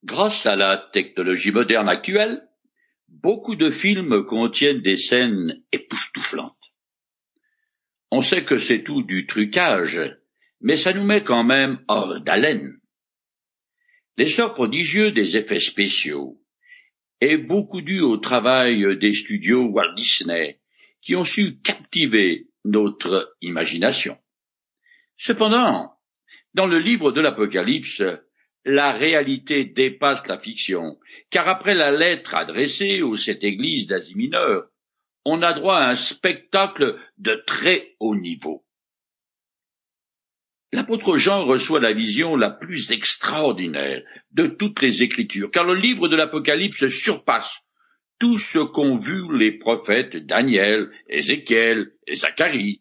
Grâce à la technologie moderne actuelle, beaucoup de films contiennent des scènes époustouflantes. On sait que c'est tout du trucage, mais ça nous met quand même hors d'haleine. L'essor prodigieux des effets spéciaux est beaucoup dû au travail des studios Walt Disney, qui ont su captiver notre imagination. Cependant, dans le livre de l'Apocalypse, la réalité dépasse la fiction, car après la lettre adressée aux 7 églises d'Asie mineure, on a droit à un spectacle de très haut niveau. L'apôtre Jean reçoit la vision la plus extraordinaire de toutes les Écritures, car le livre de l'Apocalypse surpasse tout ce qu'ont vu les prophètes Daniel, Ézéchiel et Zacharie.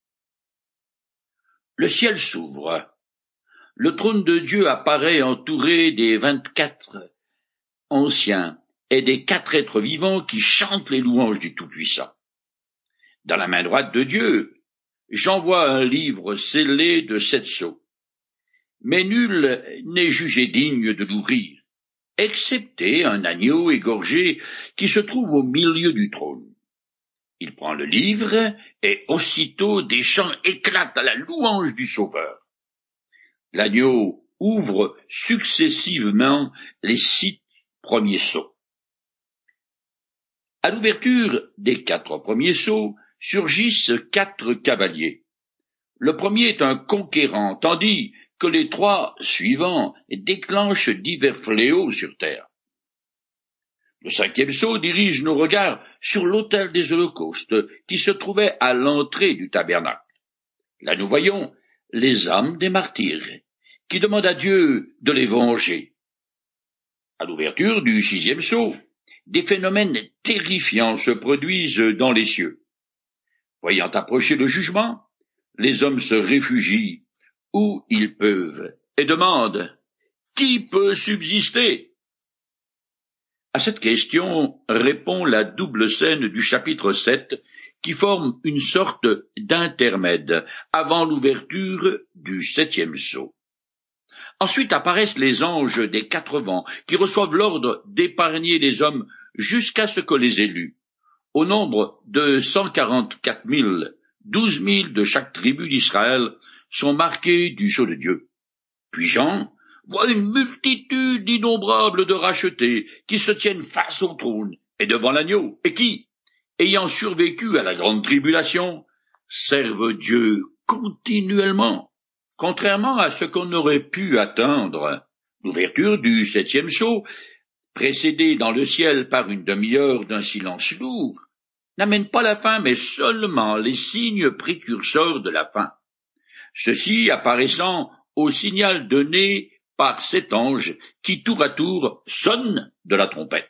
Le ciel s'ouvre. Le trône de Dieu apparaît entouré des 24 anciens et des 4 êtres vivants qui chantent les louanges du Tout-Puissant. Dans la main droite de Dieu, Jean voit un livre scellé de 7 sceaux. Mais nul n'est jugé digne de l'ouvrir, excepté un agneau égorgé qui se trouve au milieu du trône. Il prend le livre et aussitôt des chants éclatent à la louange du Sauveur. L'agneau ouvre successivement les 6 premiers sceaux. À l'ouverture des 4 premiers sceaux surgissent 4 cavaliers. Le premier est un conquérant, tandis que les 3 suivants déclenchent divers fléaux sur terre. Le 5e sceau dirige nos regards sur l'autel des holocaustes qui se trouvait à l'entrée du tabernacle. Là nous voyons les âmes des martyrs qui demandent à Dieu de les venger. À l'ouverture du 6e sceau, des phénomènes terrifiants se produisent dans les cieux. Voyant approcher le jugement, les hommes se réfugient où ils peuvent et demandent « Qui peut subsister ?» À cette question répond la double scène du chapitre 7 qui forme une sorte d'intermède avant l'ouverture du 7e sceau. Ensuite apparaissent les anges des 4 vents qui reçoivent l'ordre d'épargner les hommes jusqu'à ce que les élus, au nombre de 144 000, 12 000 de chaque tribu d'Israël, sont marqués du sceau de Dieu. Puis Jean voit une multitude innombrable de rachetés qui se tiennent face au trône et devant l'agneau, et qui, ayant survécu à la grande tribulation, servent Dieu continuellement. Contrairement à ce qu'on aurait pu attendre, l'ouverture du 7e sceau, précédée dans le ciel par une demi-heure d'un silence lourd, n'amène pas la fin, mais seulement les signes précurseurs de la fin. Ceux-ci apparaissant au signal donné par 7 anges qui, tour à tour, sonnent de la trompette.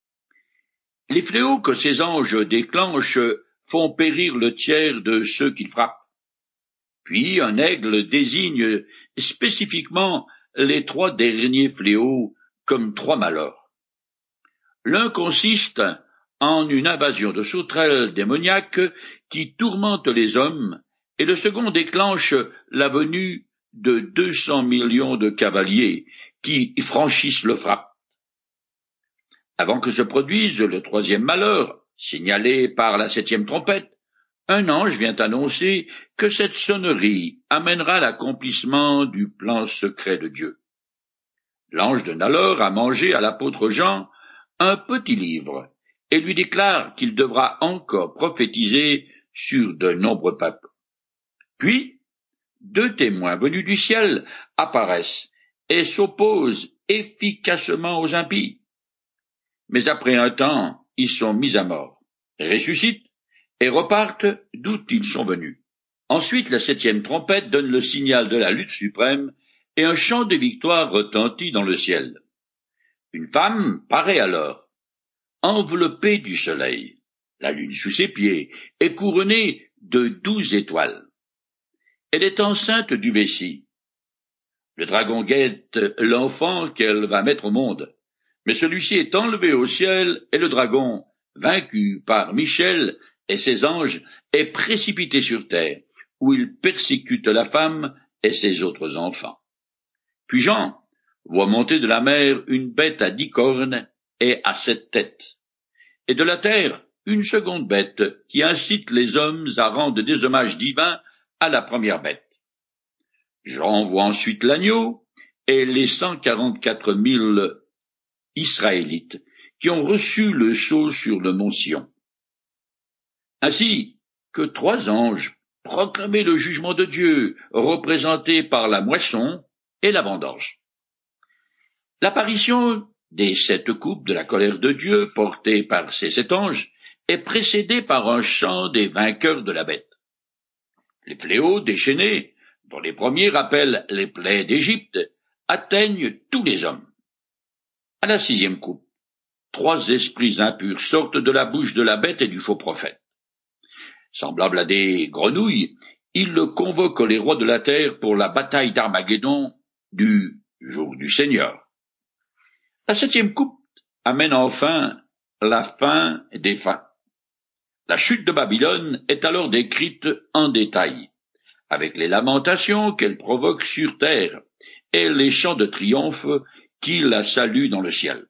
Les fléaux que ces anges déclenchent font périr le tiers de ceux qu'ils frappent. Puis un aigle désigne spécifiquement les 3 derniers fléaux comme 3 malheurs. L'un consiste en une invasion de sauterelles démoniaques qui tourmentent les hommes, et le second déclenche la venue de 200 millions de cavaliers qui franchissent l'Euphrate. Avant que se produise le 3e malheur, signalé par la 7e trompette, un ange vient annoncer que cette sonnerie amènera l'accomplissement du plan secret de Dieu. L'ange donne alors à manger à l'apôtre Jean un petit livre et lui déclare qu'il devra encore prophétiser sur de nombreux peuples. Puis, 2 témoins venus du ciel apparaissent et s'opposent efficacement aux impies. Mais après un temps, ils sont mis à mort, ressuscitent et repartent d'où ils sont venus. Ensuite, la 7e trompette donne le signal de la lutte suprême et un chant de victoire retentit dans le ciel. Une femme paraît alors, enveloppée du soleil, la lune sous ses pieds, et couronnée de 12 étoiles. Elle est enceinte du Messie. Le dragon guette l'enfant qu'elle va mettre au monde, mais celui-ci est enlevé au ciel et le dragon, vaincu par Michel et ses anges, est précipité sur terre, où il persécute la femme et ses autres enfants. Puis Jean voit monter de la mer une bête à 10 cornes et à 7 têtes, et de la terre une seconde bête qui incite les hommes à rendre des hommages divins à la première bête. Jean voit ensuite l'agneau et les 144 000 Israélites qui ont reçu le sceau sur le mont Sion. Ainsi que 3 anges proclamaient le jugement de Dieu, représenté par la moisson et la vendange. L'apparition des 7 coupes de la colère de Dieu, portée par ces 7 anges, est précédée par un chant des vainqueurs de la bête. Les fléaux déchaînés, dont les premiers rappellent les plaies d'Égypte, atteignent tous les hommes. À la 6e coupe, 3 esprits impurs sortent de la bouche de la bête et du faux prophète. Semblables à des grenouilles, ils convoquent les rois de la terre pour la bataille d'Armageddon du jour du Seigneur. La 7e coupe amène enfin la fin des fins. La chute de Babylone est alors décrite en détail, avec les lamentations qu'elle provoque sur terre et les chants de triomphe qui la saluent dans le ciel.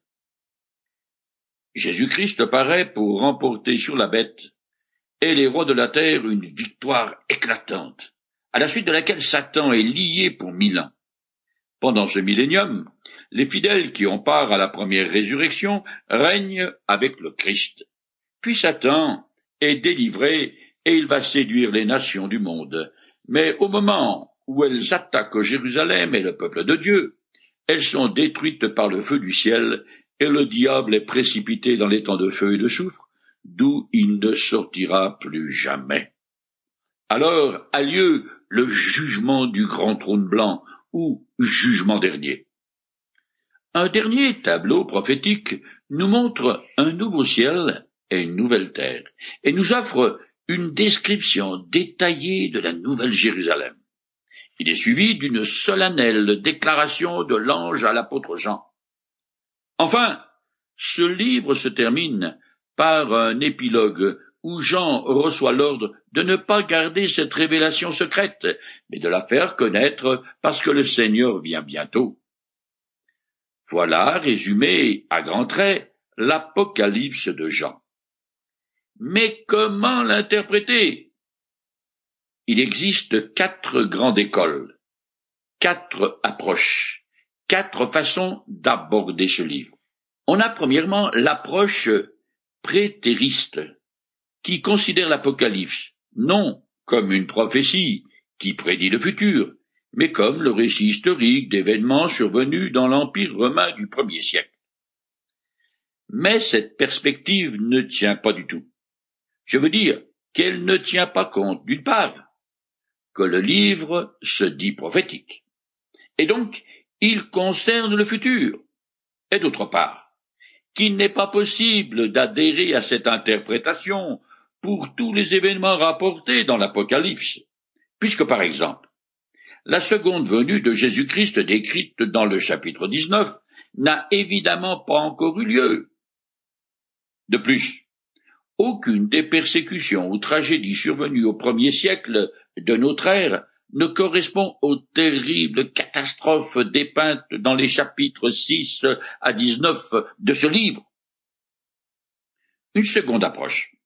Jésus-Christ paraît pour remporter sur la bête et les rois de la terre une victoire éclatante, à la suite de laquelle Satan est lié pour 1000 ans. Pendant ce millénium, les fidèles qui ont part à la première résurrection règnent avec le Christ. Puis Satan est délivré et il va séduire les nations du monde. Mais au moment où elles attaquent Jérusalem et le peuple de Dieu, elles sont détruites par le feu du ciel et le diable est précipité dans l'étang de feu et de soufre, d'où il ne sortira plus jamais. Alors a lieu le jugement du grand trône blanc, ou jugement dernier. Un dernier tableau prophétique nous montre un nouveau ciel et une nouvelle terre, et nous offre une description détaillée de la nouvelle Jérusalem. Il est suivi d'une solennelle déclaration de l'ange à l'apôtre Jean. Enfin, ce livre se termine par un épilogue où Jean reçoit l'ordre de ne pas garder cette révélation secrète, mais de la faire connaître parce que le Seigneur vient bientôt. Voilà résumé à grands traits l'Apocalypse de Jean. Mais comment l'interpréter? Il existe 4 grandes écoles, 4 approches, 4 façons d'aborder ce livre. On a premièrement l'approche prétériste, qui considère l'Apocalypse non comme une prophétie qui prédit le futur, mais comme le récit historique d'événements survenus dans l'Empire romain du 1er siècle. Mais cette perspective ne tient pas du tout. Je veux dire qu'elle ne tient pas compte, d'une part, que le livre se dit prophétique, et donc il concerne le futur, et d'autre part, qu'il n'est pas possible d'adhérer à cette interprétation pour tous les événements rapportés dans l'Apocalypse, puisque par exemple, la seconde venue de Jésus-Christ décrite dans le chapitre 19 n'a évidemment pas encore eu lieu. De plus, aucune des persécutions ou tragédies survenues au 1er siècle de notre ère ne correspond aux terribles catastrophes dépeintes dans les chapitres 6 à 19 de ce livre. Une seconde approche,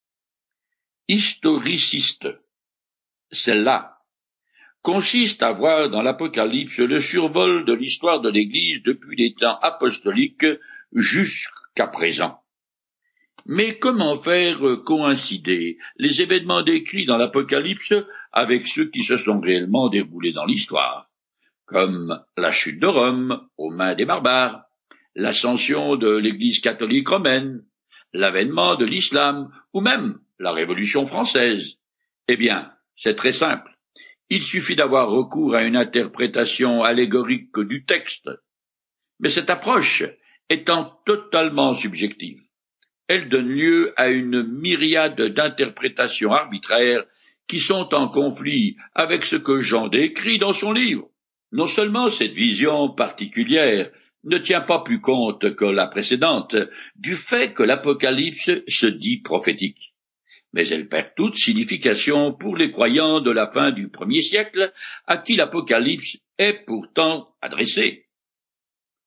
historiciste, celle-là, consiste à voir dans l'Apocalypse le survol de l'histoire de l'Église depuis les temps apostoliques jusqu'à présent. Mais comment faire coïncider les événements décrits dans l'Apocalypse avec ceux qui se sont réellement déroulés dans l'histoire, comme la chute de Rome aux mains des barbares, l'ascension de l'Église catholique romaine, l'avènement de l'islam ou même la Révolution française? Eh bien, c'est très simple. Il suffit d'avoir recours à une interprétation allégorique du texte. Mais cette approche étant totalement subjective, elle donne lieu à une myriade d'interprétations arbitraires qui sont en conflit avec ce que Jean décrit dans son livre. Non seulement cette vision particulière ne tient pas plus compte que la précédente du fait que l'Apocalypse se dit prophétique, mais elle perd toute signification pour les croyants de la fin du 1er siècle à qui l'Apocalypse est pourtant adressé.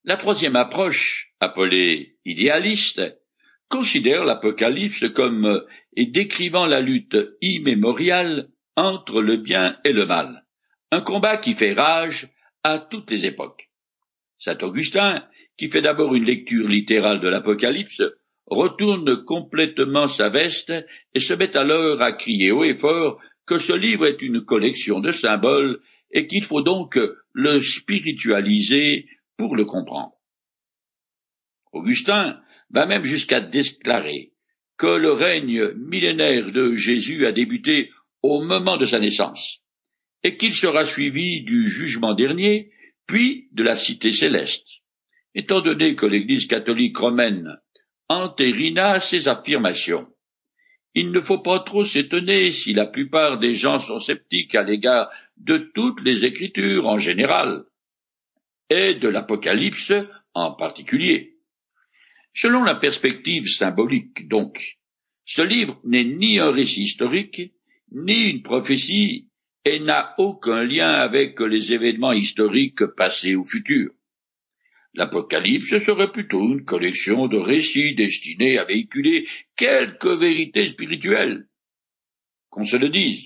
La troisième approche, appelée idéaliste, considère l'Apocalypse comme décrivant la lutte immémoriale entre le bien et le mal, un combat qui fait rage à toutes les époques. Saint Augustin, qui fait d'abord une lecture littérale de l'Apocalypse, retourne complètement sa veste et se met alors à crier haut et fort que ce livre est une collection de symboles et qu'il faut donc le spiritualiser pour le comprendre. Augustin va même jusqu'à déclarer que le règne millénaire de Jésus a débuté au moment de sa naissance, et qu'il sera suivi du jugement dernier, puis de la cité céleste. Étant donné que l'Église catholique romaine entérina ces affirmations, il ne faut pas trop s'étonner si la plupart des gens sont sceptiques à l'égard de toutes les Écritures en général, et de l'Apocalypse en particulier. Selon la perspective symbolique, donc, ce livre n'est ni un récit historique, ni une prophétie, et n'a aucun lien avec les événements historiques passés ou futurs. L'Apocalypse serait plutôt une collection de récits destinés à véhiculer quelques vérités spirituelles. Qu'on se le dise.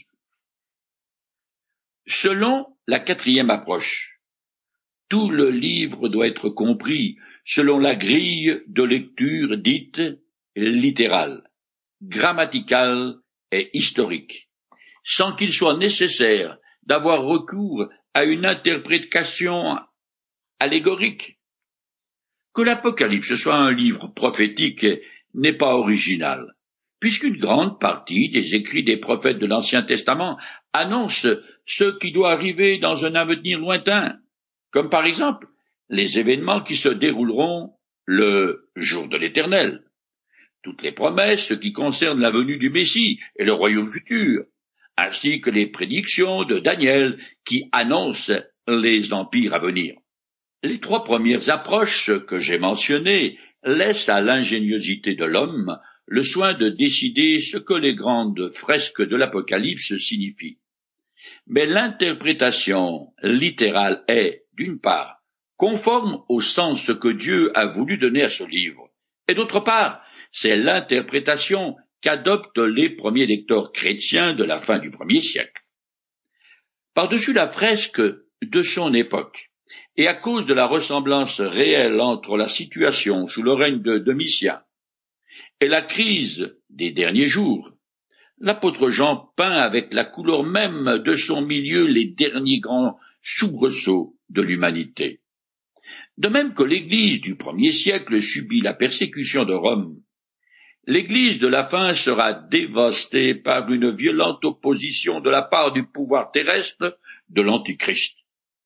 Selon la quatrième approche, tout le livre doit être compris selon la grille de lecture dite littérale, grammaticale et historique, sans qu'il soit nécessaire d'avoir recours à une interprétation allégorique. Que l'Apocalypse soit un livre prophétique n'est pas original, puisqu'une grande partie des écrits des prophètes de l'Ancien Testament annoncent ce qui doit arriver dans un avenir lointain, comme par exemple les événements qui se dérouleront le jour de l'Éternel, toutes les promesses qui concernent la venue du Messie et le royaume futur, ainsi que les prédictions de Daniel qui annoncent les empires à venir. Les trois premières approches que j'ai mentionnées laissent à l'ingéniosité de l'homme le soin de décider ce que les grandes fresques de l'Apocalypse signifient. Mais l'interprétation littérale est, d'une part, conforme au sens que Dieu a voulu donner à ce livre, et d'autre part, c'est l'interprétation qu'adoptent les premiers lecteurs chrétiens de la fin du premier siècle. Par-dessus la fresque de son époque, et à cause de la ressemblance réelle entre la situation sous le règne de Domitien et la crise des derniers jours, l'apôtre Jean peint avec la couleur même de son milieu les derniers grands soubresauts de l'humanité. De même que l'Église du premier siècle subit la persécution de Rome, l'Église de la fin sera dévastée par une violente opposition de la part du pouvoir terrestre de l'Antichrist.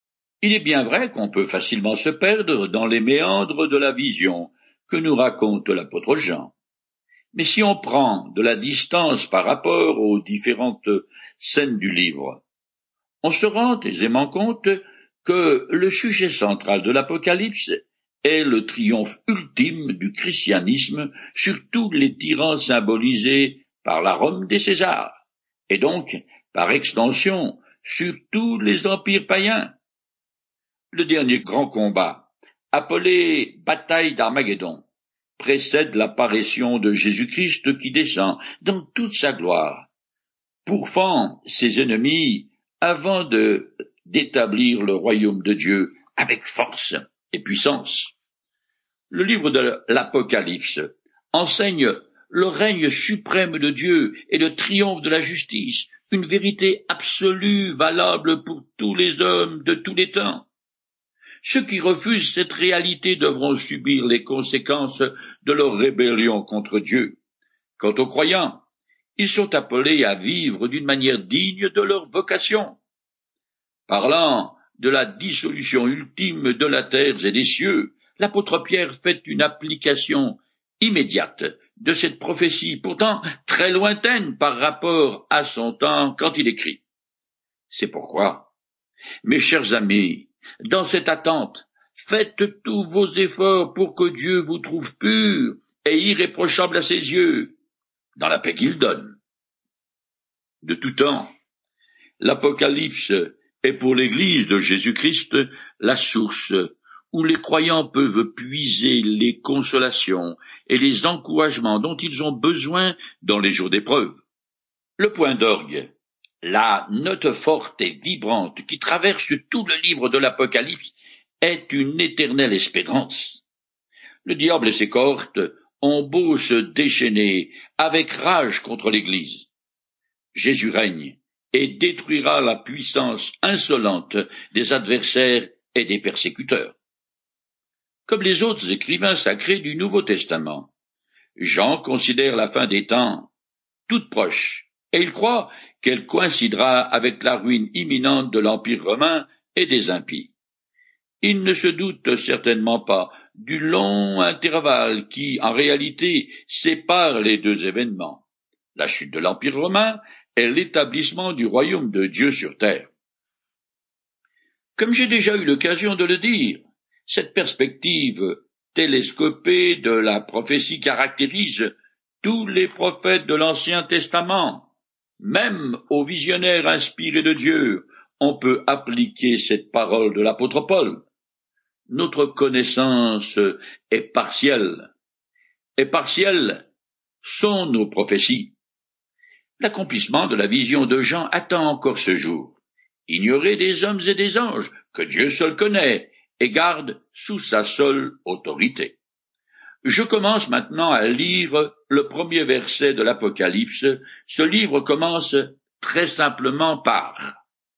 Il est bien vrai qu'on peut facilement se perdre dans les méandres de la vision que nous raconte l'apôtre Jean. Mais si on prend de la distance par rapport aux différentes scènes du livre, on se rend aisément compte que le sujet central de l'Apocalypse est le triomphe ultime du christianisme sur tous les tyrans symbolisés par la Rome des Césars, et donc, par extension, sur tous les empires païens. Le dernier grand combat, appelé bataille d'Armageddon, précède l'apparition de Jésus-Christ qui descend dans toute sa gloire, pourfend ses ennemis avant d'établir le royaume de Dieu avec force et puissance. Le livre de l'Apocalypse enseigne le règne suprême de Dieu et le triomphe de la justice, une vérité absolue valable pour tous les hommes de tous les temps. Ceux qui refusent cette réalité devront subir les conséquences de leur rébellion contre Dieu. Quant aux croyants, ils sont appelés à vivre d'une manière digne de leur vocation. Parlant de la dissolution ultime de la terre et des cieux, l'apôtre Pierre fait une application immédiate de cette prophétie, pourtant très lointaine par rapport à son temps quand il écrit. C'est pourquoi, mes chers amis, dans cette attente, faites tous vos efforts pour que Dieu vous trouve pur et irréprochable à ses yeux, dans la paix qu'il donne. De tout temps, l'Apocalypse est pour l'Église de Jésus-Christ la source où les croyants peuvent puiser les consolations et les encouragements dont ils ont besoin dans les jours d'épreuve. Le point d'orgue, la note forte et vibrante qui traverse tout le livre de l'Apocalypse, est une éternelle espérance. Le diable et ses cohortes ont beau se déchaîner avec rage contre l'Église. Jésus règne et détruira la puissance insolente des adversaires et des persécuteurs. Comme les autres écrivains sacrés du Nouveau Testament, Jean considère la fin des temps toute proche, et il croit qu'elle coïncidera avec la ruine imminente de l'Empire romain et des impies. Il ne se doute certainement pas du long intervalle qui, en réalité, sépare les deux événements, la chute de l'Empire romain et l'établissement du royaume de Dieu sur terre. Comme j'ai déjà eu l'occasion de le dire, cette perspective télescopée de la prophétie caractérise tous les prophètes de l'Ancien Testament. Même aux visionnaires inspirés de Dieu, on peut appliquer cette parole de l'apôtre Paul. Notre connaissance est partielle, et partielles sont nos prophéties. L'accomplissement de la vision de Jean attend encore ce jour, ignoré des hommes et des anges, que Dieu seul connaît et garde sous sa seule autorité. Je commence maintenant à lire le premier verset de l'Apocalypse. Ce livre commence très simplement par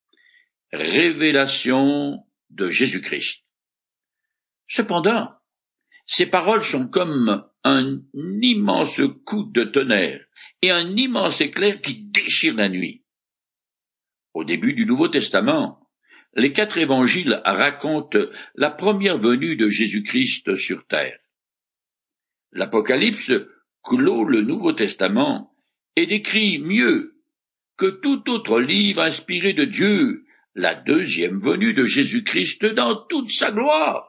révélation de Jésus-Christ. Cependant, ces paroles sont comme un immense coup de tonnerre et un immense éclair qui déchire la nuit. Au début du Nouveau Testament, les 4 évangiles racontent la première venue de Jésus-Christ sur terre. L'Apocalypse clôt le Nouveau Testament et décrit mieux que tout autre livre inspiré de Dieu la deuxième venue de Jésus-Christ dans toute sa gloire.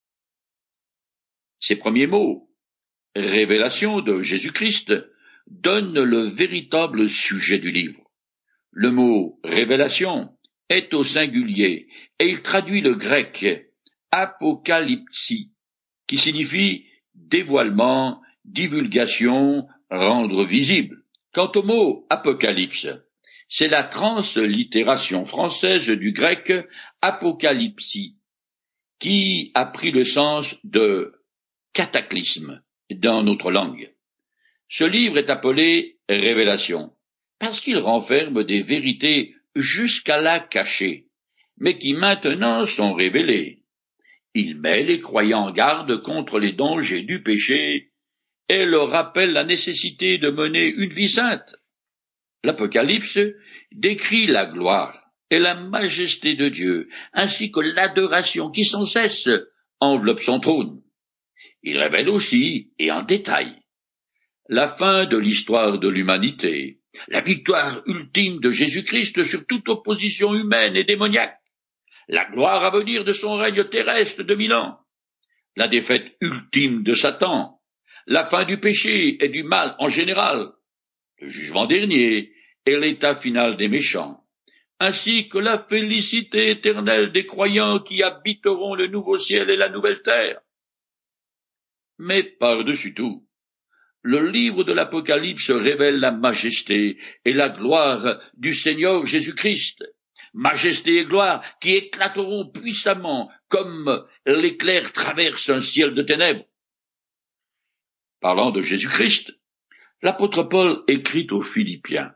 Ces premiers mots, révélation de Jésus-Christ, donnent le véritable sujet du livre. Le mot révélation est au singulier et il traduit le grec apokalypsi, qui signifie dévoilement, divulgation, rendre visible. Quant au mot apocalypse, c'est la translittération française du grec apokalypsi, qui a pris le sens de cataclysme dans notre langue. Ce livre est appelé Révélation, parce qu'il renferme des vérités jusqu'à là cachées, mais qui maintenant sont révélées. Il met les croyants en garde contre les dangers du péché et leur rappelle la nécessité de mener une vie sainte. L'Apocalypse décrit la gloire et la majesté de Dieu, ainsi que l'adoration qui sans cesse enveloppe son trône. Il révèle aussi, et en détail, la fin de l'histoire de l'humanité, la victoire ultime de Jésus-Christ sur toute opposition humaine et démoniaque, la gloire à venir de son règne terrestre de 1000 ans, la défaite ultime de Satan, la fin du péché et du mal en général, le jugement dernier et l'état final des méchants, ainsi que la félicité éternelle des croyants qui habiteront le nouveau ciel et la nouvelle terre. Mais par-dessus tout, le livre de l'Apocalypse révèle la majesté et la gloire du Seigneur Jésus-Christ, majesté et gloire qui éclateront puissamment comme l'éclair traverse un ciel de ténèbres. Parlant de Jésus-Christ, l'apôtre Paul écrit aux Philippiens: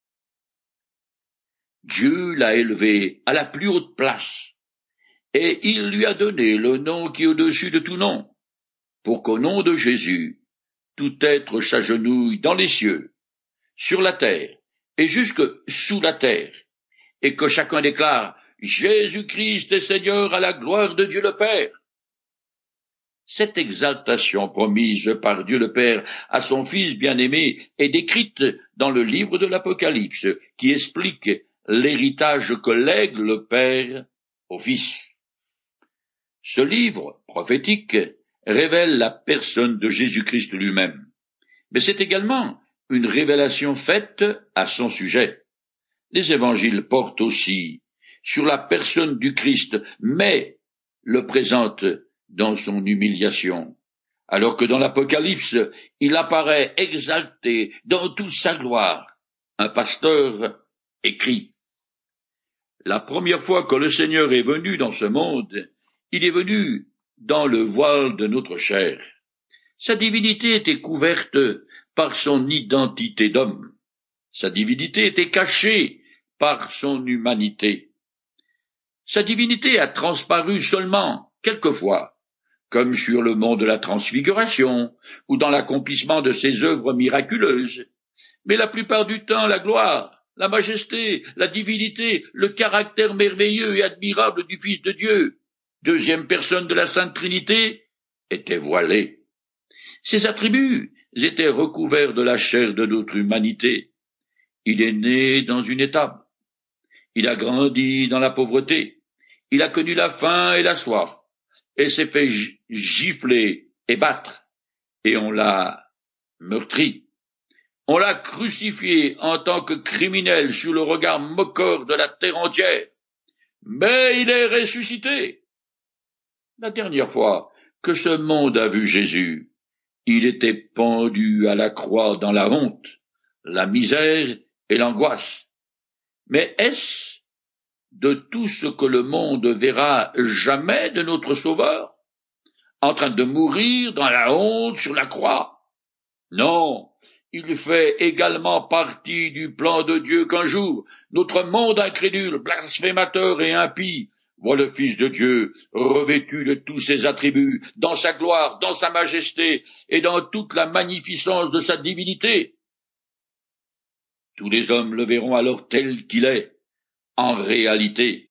Dieu l'a élevé à la plus haute place, et il lui a donné le nom qui est au-dessus de tout nom, pour qu'au nom de Jésus, tout être s'agenouille dans les cieux, sur la terre, et jusque sous la terre, et que chacun déclare « Jésus-Christ est Seigneur à la gloire de Dieu le Père ». Cette exaltation promise par Dieu le Père à son Fils bien-aimé est décrite dans le livre de l'Apocalypse, qui explique l'héritage que lègue le Père au Fils. Ce livre prophétique révèle la personne de Jésus-Christ lui-même, mais c'est également une révélation faite à son sujet. Les évangiles portent aussi sur la personne du Christ, mais le présentent dans son humiliation, alors que dans l'Apocalypse, il apparaît exalté dans toute sa gloire. Un pasteur écrit: la première fois que le Seigneur est venu dans ce monde, il est venu dans le voile de notre chair. Sa divinité était couverte par son identité d'homme. Sa divinité était cachée par son humanité. Sa divinité a transparu seulement quelquefois, comme sur le mont de la Transfiguration ou dans l'accomplissement de ses œuvres miraculeuses. Mais la plupart du temps, la gloire, la majesté, la divinité, le caractère merveilleux et admirable du Fils de Dieu, deuxième personne de la Sainte Trinité, étaient voilés. Ses attributs étaient recouverts de la chair de notre humanité. Il est né dans une étable. Il a grandi dans la pauvreté. Il a connu la faim et la soif, et s'est fait gifler et battre, et on l'a meurtri. On l'a crucifié en tant que criminel sous le regard moqueur de la terre entière. Mais il est ressuscité. La dernière fois que ce monde a vu Jésus, il était pendu à la croix dans la honte, la misère et l'angoisse. Mais est-ce de tout ce que le monde verra jamais de notre Sauveur, en train de mourir dans la honte sur la croix? Non, il fait également partie du plan de Dieu qu'un jour, notre monde incrédule, blasphémateur et impie voit le Fils de Dieu revêtu de tous ses attributs, dans sa gloire, dans sa majesté et dans toute la magnificence de sa divinité. Tous les hommes le verront alors tel qu'il est, en réalité,